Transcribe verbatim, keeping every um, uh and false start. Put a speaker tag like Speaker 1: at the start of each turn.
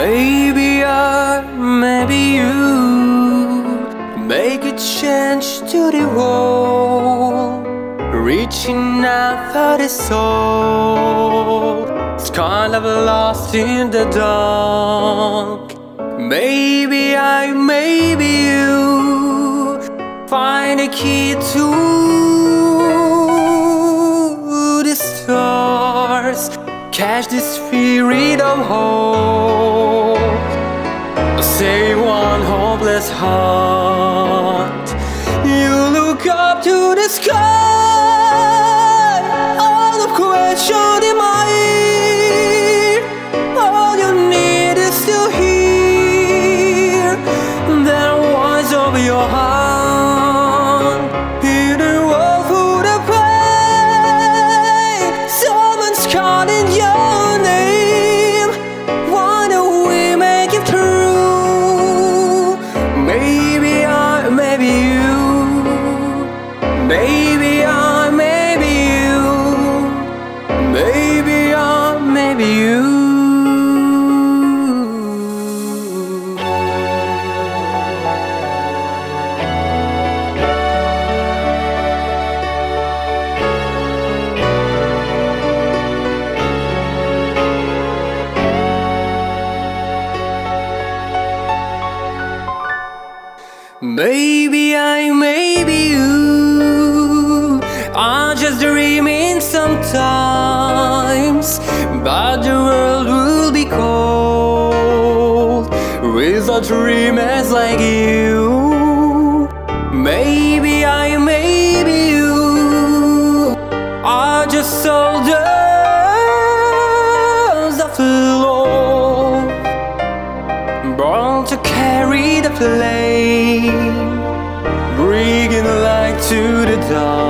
Speaker 1: Maybe I, maybe you make a change to the world, reaching out for the soul. It's kind of lost in the dark. Maybe I, maybe you find a key to the stars, catch the spirit of hope, save one hopeless heart. You look up to the sky, all of question in my ear. All you need is to hear the voice of your heart. In a world full of pain, someone's calling your name. Why don't we make it through? Maybe I, maybe you. Maybe I, maybe you. Maybe I, maybe you. Maybe I, maybe you are just dreaming sometimes, but the world will be cold without dreamers like you. Maybe I, maybe you are just soldiers of love, born to carry the flame, bringing light to the dark.